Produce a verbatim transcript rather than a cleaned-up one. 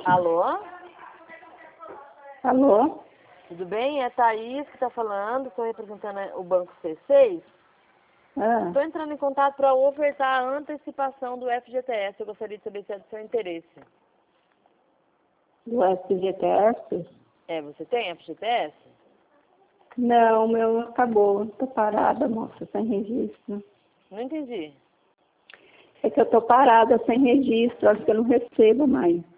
Alô? Alô? Tudo bem? É a Thaís que está falando, estou representando o Banco C seis. Ah, Estou entrando em contato para ofertar a antecipação do F G T S. Eu gostaria de saber se é do seu interesse. do F G T S? É, você tem F G T S? Não, o meu acabou. Tô parada, moça, sem registro. Não entendi. É que eu tô parada sem registro, acho que eu não recebo mais.